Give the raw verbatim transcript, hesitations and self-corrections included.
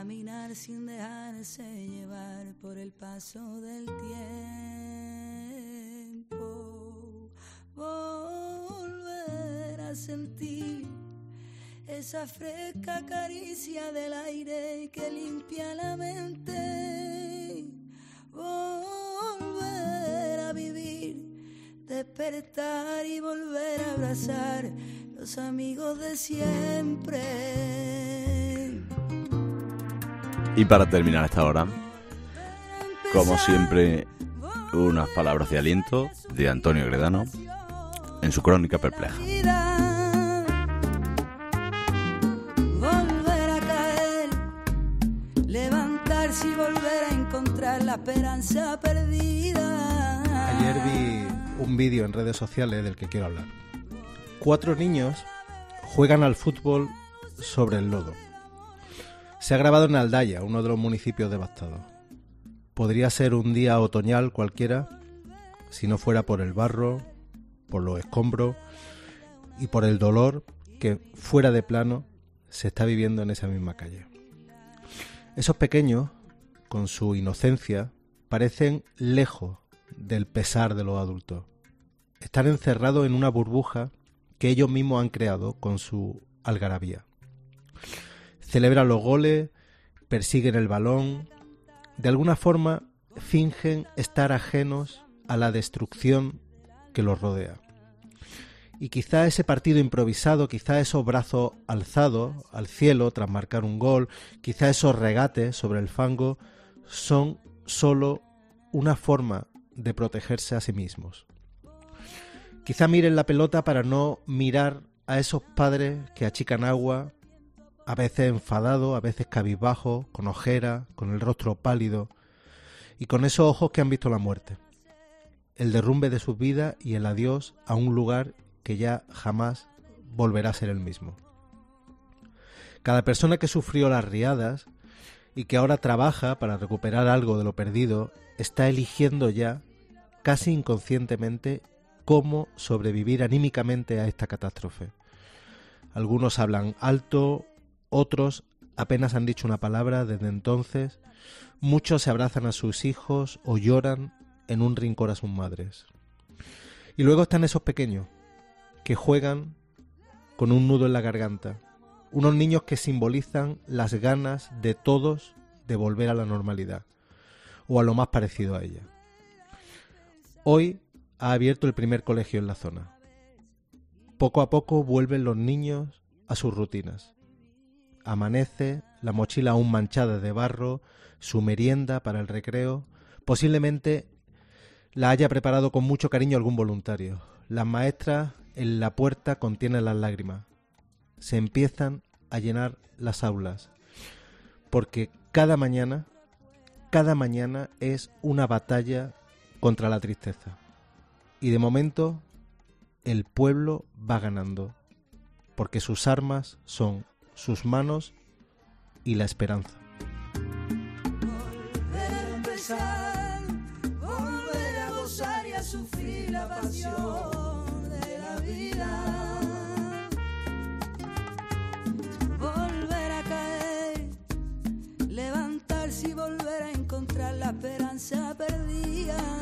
caminar sin dejarse llevar por el paso del tiempo, volver a sentir esa fresca caricia del aire que limpia la mente, volver a vivir, despertar y volver a abrazar los amigos de siempre. Y para terminar esta hora, como siempre, unas palabras de aliento de Antonio Gredano en su crónica perpleja. Volver a caer, levantarse y volver a encontrar la esperanza perdida. Ayer vi un vídeo en redes sociales del que quiero hablar. Cuatro niños juegan al fútbol sobre el lodo. Se ha grabado en Aldaya, uno de los municipios devastados. Podría ser un día otoñal cualquiera si no fuera por el barro, por los escombros y por el dolor que, fuera de plano, se está viviendo en esa misma calle. Esos pequeños, con su inocencia, parecen lejos del pesar de los adultos. Están encerrados en una burbuja que ellos mismos han creado con su algarabía. Celebran los goles, persiguen el balón, de alguna forma fingen estar ajenos a la destrucción que los rodea. Y quizá ese partido improvisado, quizá esos brazos alzados al cielo tras marcar un gol, quizá esos regates sobre el fango, son solo una forma de protegerse a sí mismos. Quizá miren la pelota para no mirar a esos padres que achican agua, a veces enfadados, a veces cabizbajos, con ojera, con el rostro pálido y con esos ojos que han visto la muerte, el derrumbe de sus vidas y el adiós a un lugar que ya jamás volverá a ser el mismo. Cada persona que sufrió las riadas y que ahora trabaja para recuperar algo de lo perdido está eligiendo ya, casi inconscientemente, cómo sobrevivir anímicamente a esta catástrofe. Algunos hablan alto, otros apenas han dicho una palabra desde entonces, muchos se abrazan a sus hijos o lloran en un rincón a sus madres. Y luego están esos pequeños, que juegan con un nudo en la garganta, unos niños que simbolizan las ganas de todos de volver a la normalidad, o a lo más parecido a ella. Hoy ha abierto el primer colegio en la zona. Poco a poco vuelven los niños a sus rutinas. Amanece, la mochila aún manchada de barro, su merienda para el recreo, posiblemente la haya preparado con mucho cariño algún voluntario. Las maestras en la puerta contienen las lágrimas. Se empiezan a llenar las aulas, porque cada mañana, cada mañana es una batalla contra la tristeza. Y de momento, el pueblo va ganando, porque sus armas son sus manos y la esperanza. Volver a empezar, volver a gozar y a sufrir la pasión de la vida. Volver a caer, levantarse y volver a encontrar la esperanza perdida.